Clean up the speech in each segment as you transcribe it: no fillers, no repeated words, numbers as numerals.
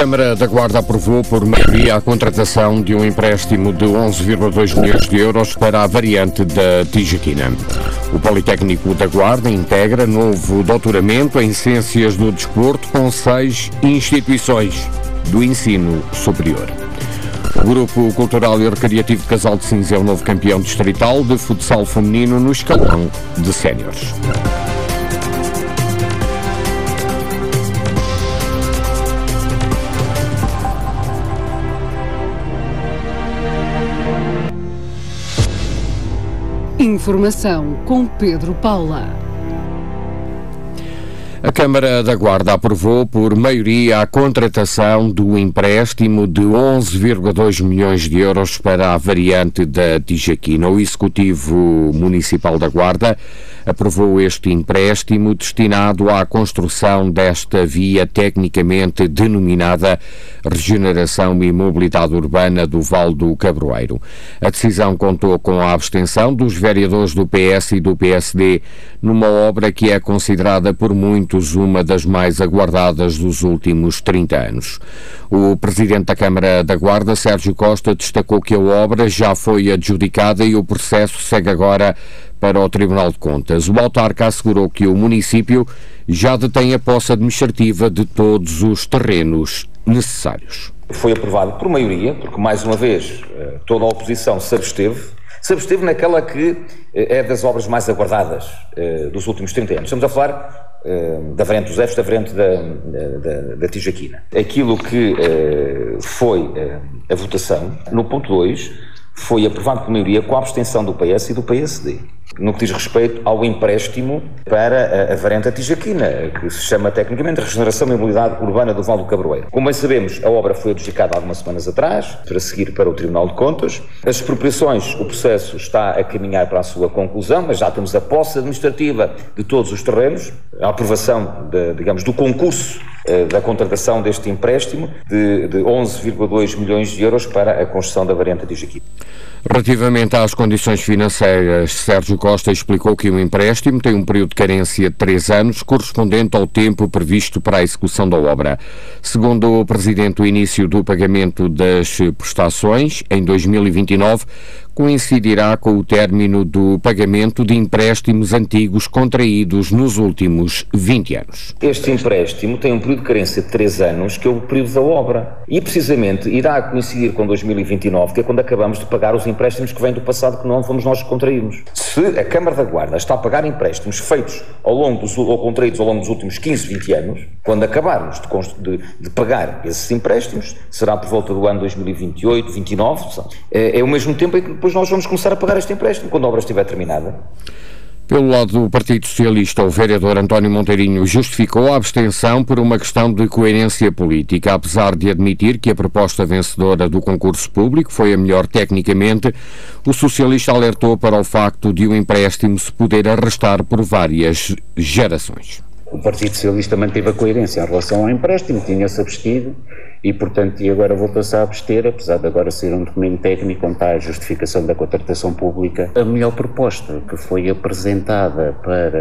Câmara da Guarda aprovou por maioria a contratação de um empréstimo de 11,2 milhões de euros para a variante da Tijequina. O Politécnico da Guarda integra novo doutoramento em Ciências do Desporto com 6 instituições do ensino superior. O Grupo Cultural e Recreativo de Casal de Sines é o novo campeão distrital de futsal feminino no escalão de séniores. Informação com Pedro Paula. A Câmara da Guarda aprovou por maioria a contratação do empréstimo de 11,2 milhões de euros para a variante da Tijequina. O Executivo Municipal da Guarda aprovou este empréstimo destinado à construção desta via tecnicamente denominada Regeneração e Mobilidade Urbana do Vale do Cabroeiro. A decisão contou com a abstenção dos vereadores do PS e do PSD numa obra que é considerada por muitos uma das mais aguardadas dos últimos 30 anos. O Presidente da Câmara da Guarda, Sérgio Costa, destacou que a obra já foi adjudicada e o processo segue agora para o Tribunal de Contas. O autarca assegurou que o município já detém a posse administrativa de todos os terrenos necessários. Foi aprovado por maioria, porque mais uma vez toda a oposição se absteve naquela que é das obras mais aguardadas dos últimos 30 anos. Estamos a falar da variante dos Efes, da variante da Tijequina. Aquilo que foi a votação, no ponto 2, foi aprovado por maioria com a abstenção do PS e do PSD. No que diz respeito ao empréstimo para a variante da Tijequina, que se chama tecnicamente Regeneração e Mobilidade Urbana do Vale do Cabroeiro. Como bem sabemos, a obra foi adjudicada há algumas semanas atrás, para seguir para o Tribunal de Contas. As expropriações, o processo está a caminhar para a sua conclusão, mas já temos a posse administrativa de todos os terrenos, a aprovação, do concurso da contratação deste empréstimo de 11,2 milhões de euros para a construção da variante da Tijequina. Relativamente às condições financeiras, Sérgio Costa explicou que o empréstimo tem um período de carência de 3 anos, correspondente ao tempo previsto para a execução da obra. Segundo o Presidente, o início do pagamento das prestações, em 2029, coincidirá com o término do pagamento de empréstimos antigos contraídos nos últimos 20 anos. Este empréstimo tem um período de carência de 3 anos, que é o período da obra, e precisamente irá coincidir com 2029, que é quando acabamos de pagar os empréstimos que vêm do passado, que não fomos nós que contraímos. Se a Câmara da Guarda está a pagar empréstimos feitos ou contraídos ao longo dos últimos 15, 20 anos, quando acabarmos de pagar esses empréstimos, será por volta do ano 2028, 2029, é o mesmo tempo em que depois nós vamos começar a pagar este empréstimo, quando a obra estiver terminada. Pelo lado do Partido Socialista, o vereador António Monteirinho justificou a abstenção por uma questão de coerência política. Apesar de admitir que a proposta vencedora do concurso público foi a melhor tecnicamente, o socialista alertou para o facto de o empréstimo se poder arrastar por várias gerações. O Partido Socialista manteve a coerência em relação ao empréstimo, tinha-se abstido e, portanto, agora voltou-se a abster, apesar de agora ser um documento técnico onde está a justificação da contratação pública. A melhor proposta que foi apresentada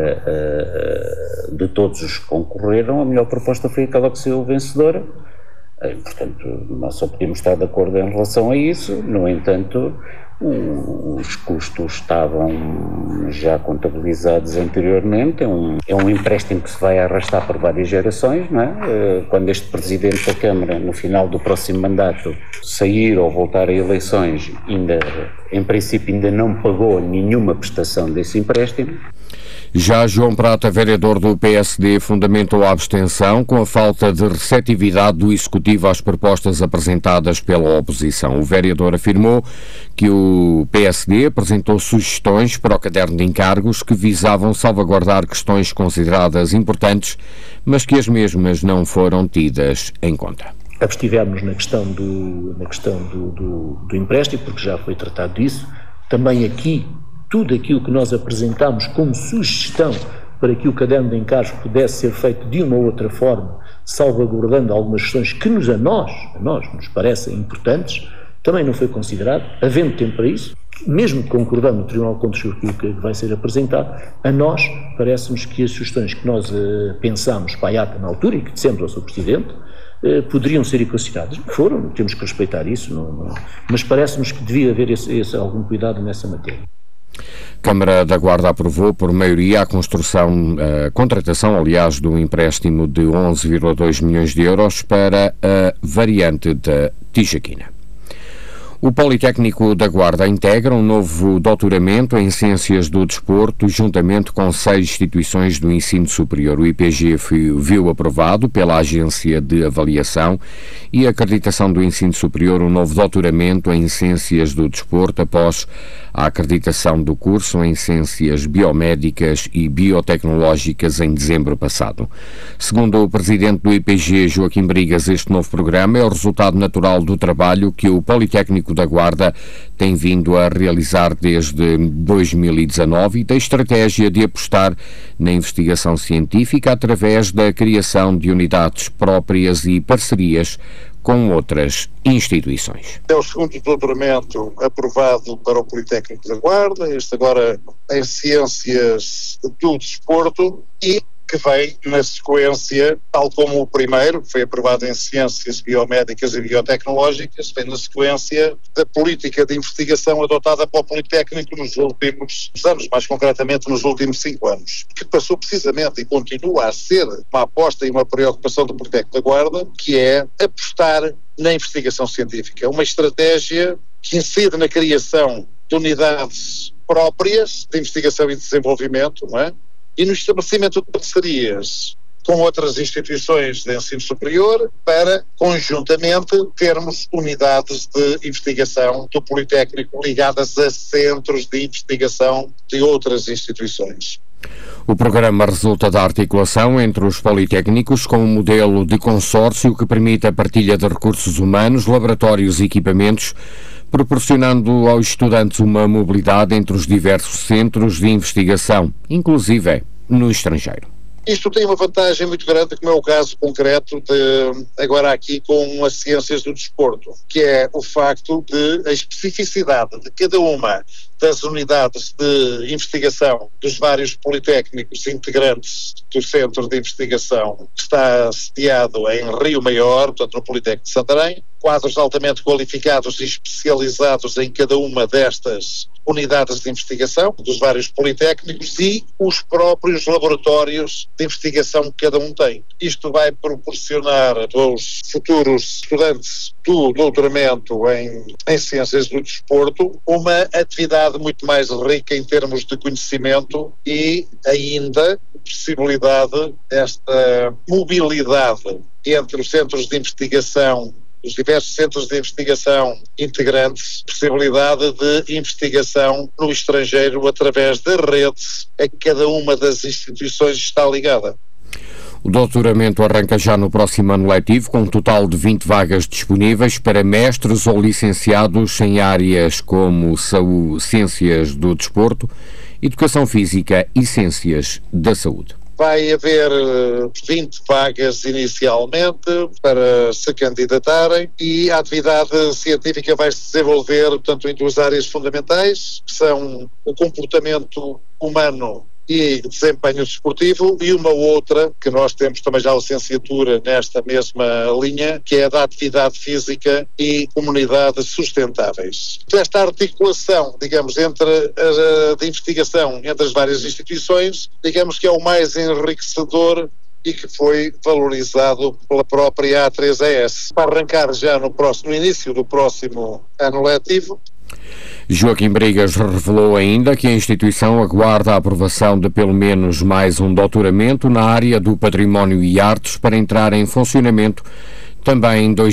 de todos os que concorreram, a melhor proposta foi aquela que saiu vencedora. Portanto, nós só podíamos estar de acordo em relação a isso. No entanto, os custos estavam já contabilizados anteriormente. É um empréstimo que se vai arrastar por várias gerações, não é? Quando este Presidente da Câmara, no final do próximo mandato, sair ou voltar a eleições, em princípio ainda não pagou nenhuma prestação desse empréstimo. Já João Prata, vereador do PSD, fundamentou a abstenção com a falta de receptividade do Executivo às propostas apresentadas pela oposição. O vereador afirmou que o PSD apresentou sugestões para o caderno de encargos que visavam salvaguardar questões consideradas importantes, mas que as mesmas não foram tidas em conta. Abstivemos na questão do empréstimo, porque já foi tratado disso. Também aqui, tudo aquilo que nós apresentámos como sugestão para que o caderno de encargos pudesse ser feito de uma ou outra forma, salvaguardando algumas questões que a nós nos parecem importantes, também não foi considerado, havendo tempo para isso, mesmo concordando no Tribunal de Contas com aquilo que vai ser apresentado, a nós parece-nos que as sugestões que nós pensámos para a ata na altura e que dissemos ao Sr. Presidente, poderiam ser equacionadas. Não foram, temos que respeitar isso, mas parece-nos que devia haver algum cuidado nessa matéria. Câmara da Guarda aprovou por maioria a contratação, aliás, do empréstimo de 11,2 milhões de euros para a variante da Tijaquina. O Politécnico da Guarda integra um novo doutoramento em Ciências do Desporto, juntamente com 6 instituições do ensino superior. O IPG viu aprovado pela Agência de Avaliação e Acreditação do Ensino Superior um novo doutoramento em Ciências do Desporto após a acreditação do curso em Ciências Biomédicas e Biotecnológicas em dezembro passado. Segundo o presidente do IPG, Joaquim Brigas, este novo programa é o resultado natural do trabalho que o Politécnico da Guarda tem vindo a realizar desde 2019 e da estratégia de apostar na investigação científica através da criação de unidades próprias e parcerias com outras instituições. É o segundo doutoramento aprovado para o Politécnico da Guarda, este agora em Ciências do Desporto, e que vem na sequência, tal como o primeiro, que foi aprovado em Ciências Biomédicas e Biotecnológicas, vem na sequência da política de investigação adotada pelo Politécnico nos últimos anos, mais concretamente nos últimos 5 anos, que passou precisamente e continua a ser uma aposta e uma preocupação do Politécnico da Guarda, que é apostar na investigação científica, uma estratégia que incide na criação de unidades próprias de investigação e desenvolvimento, não é? E no estabelecimento de parcerias com outras instituições de ensino superior para, conjuntamente, termos unidades de investigação do Politécnico ligadas a centros de investigação de outras instituições. O programa resulta da articulação entre os politécnicos com um modelo de consórcio que permite a partilha de recursos humanos, laboratórios e equipamentos, proporcionando aos estudantes uma mobilidade entre os diversos centros de investigação, inclusive no estrangeiro. Isto tem uma vantagem muito grande, como é o caso concreto de agora aqui com as Ciências do Desporto, que é o facto de a especificidade de cada uma das unidades de investigação dos vários politécnicos integrantes do Centro de Investigação, que está sediado em Rio Maior, portanto no Politécnico de Santarém, quadros altamente qualificados e especializados em cada uma destas unidades de investigação dos vários politécnicos e os próprios laboratórios de investigação que cada um tem. Isto vai proporcionar aos futuros estudantes do doutoramento em Ciências do Desporto uma atividade muito mais rica em termos de conhecimento e ainda possibilidade desta mobilidade entre os centros de investigação, os diversos centros de investigação integrantes, possibilidade de investigação no estrangeiro através de redes a que cada uma das instituições está ligada. O doutoramento arranca já no próximo ano letivo, com um total de 20 vagas disponíveis para mestres ou licenciados em áreas como Ciências do Desporto, Educação Física e Ciências da Saúde. Vai haver 20 vagas inicialmente para se candidatarem e a atividade científica vai se desenvolver, portanto, em 2 áreas fundamentais, que são o comportamento humano e desempenho desportivo, e uma outra, que nós temos também já a licenciatura nesta mesma linha, que é da atividade física e comunidades sustentáveis. Esta articulação, digamos, entre a investigação entre as várias instituições, digamos que é o mais enriquecedor e que foi valorizado pela própria A3ES. Para arrancar já no início do próximo ano letivo. Joaquim Brigas revelou ainda que a instituição aguarda a aprovação de pelo menos mais um doutoramento na área do património e artes para entrar em funcionamento também em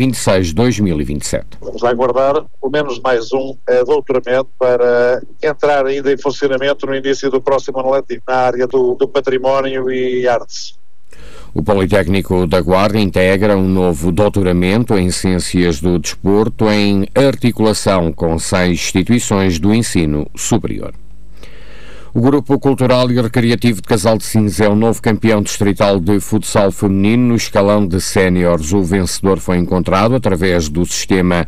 2026-2027. Vamos aguardar pelo menos mais um doutoramento para entrar ainda em funcionamento no início do próximo ano letivo, na área do património e artes. O Politécnico da Guarda integra um novo doutoramento em Ciências do Desporto em articulação com 6 instituições do ensino superior. O Grupo Cultural e Recreativo de Casal de Sines é o novo campeão distrital de futsal feminino no escalão de séniores. O vencedor foi encontrado através do sistema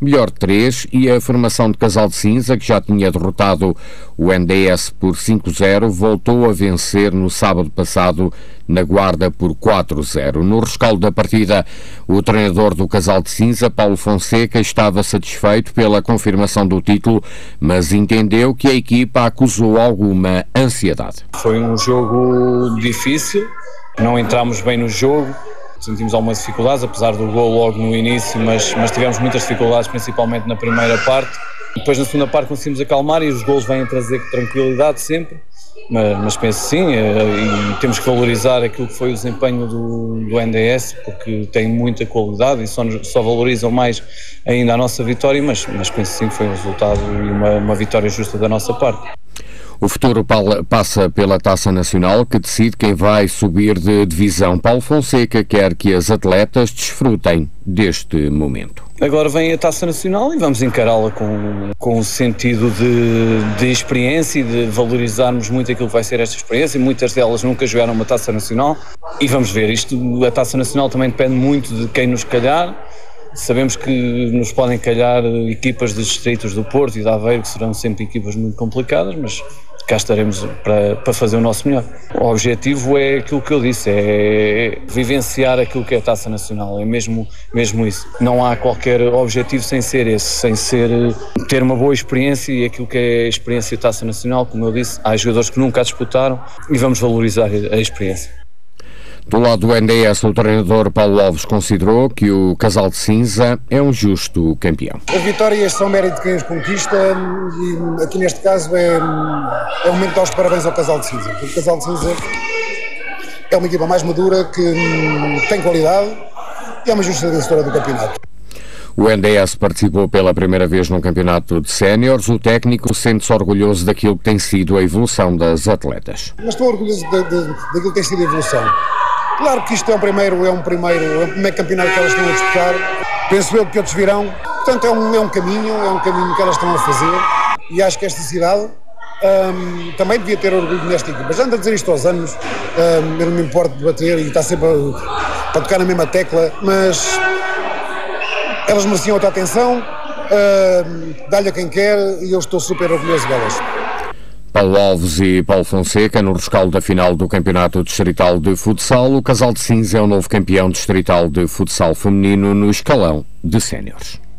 melhor 3, e a formação de Casal de Cinza, que já tinha derrotado o NDS por 5-0, voltou a vencer no sábado passado na Guarda por 4-0. No rescaldo da partida, o treinador do Casal de Cinza, Paulo Fonseca, estava satisfeito pela confirmação do título, mas entendeu que a equipa acusou alguma ansiedade. Foi um jogo difícil, não entramos bem no jogo, sentimos algumas dificuldades, apesar do gol logo no início, mas tivemos muitas dificuldades, principalmente na primeira parte. Depois na segunda parte conseguimos acalmar e os golos vêm trazer tranquilidade sempre, mas penso sim, e temos que valorizar aquilo que foi o desempenho do NDS, porque tem muita qualidade e só valorizam mais ainda a nossa vitória, mas penso sim que foi um resultado e uma vitória justa da nossa parte. O futuro passa pela Taça Nacional, que decide quem vai subir de divisão. Paulo Fonseca quer que as atletas desfrutem deste momento. Agora vem a Taça Nacional e vamos encará-la com o sentido de experiência e de valorizarmos muito aquilo que vai ser esta experiência. Muitas delas nunca jogaram uma Taça Nacional e vamos ver. A Taça Nacional também depende muito de quem nos calhar. Sabemos que nos podem calhar equipas de distritos do Porto e de Aveiro, que serão sempre equipas muito complicadas, mas cá estaremos para fazer o nosso melhor. O objetivo é aquilo que eu disse, é vivenciar aquilo que é a Taça Nacional, é mesmo isso. Não há qualquer objetivo sem ser esse, sem ser ter uma boa experiência, e aquilo que é a experiência da Taça Nacional, como eu disse, há jogadores que nunca a disputaram e vamos valorizar a experiência. Do lado do NDS, o treinador Paulo Alves considerou que o Casal de Cinza é um justo campeão. As vitórias são mérito de quem as conquista, e aqui neste caso é um momento de dar os parabéns ao Casal de Cinza. O Casal de Cinza é uma equipa mais madura, que tem qualidade e é uma justa vencedora do campeonato. O NDS participou pela primeira vez num campeonato de séniores. O técnico sente-se orgulhoso daquilo que tem sido a evolução das atletas. Mas estou orgulhoso daquilo que tem sido a evolução. Claro que isto é um primeiro campeonato que elas estão a disputar. Penso eu que outros virão. Portanto, é um caminho que elas estão a fazer, e acho que esta cidade também devia ter orgulho nesta equipa. Já ando a dizer isto aos anos, eu não me importo de bater e está sempre a tocar na mesma tecla, mas elas mereciam outra atenção, dá-lhe a quem quer, e eu estou super orgulhoso delas. Paulo Alves e Paulo Fonseca, no rescaldo da final do Campeonato Distrital de Futsal. O Casal de Cinza é o novo campeão distrital de futsal feminino no escalão de séniores.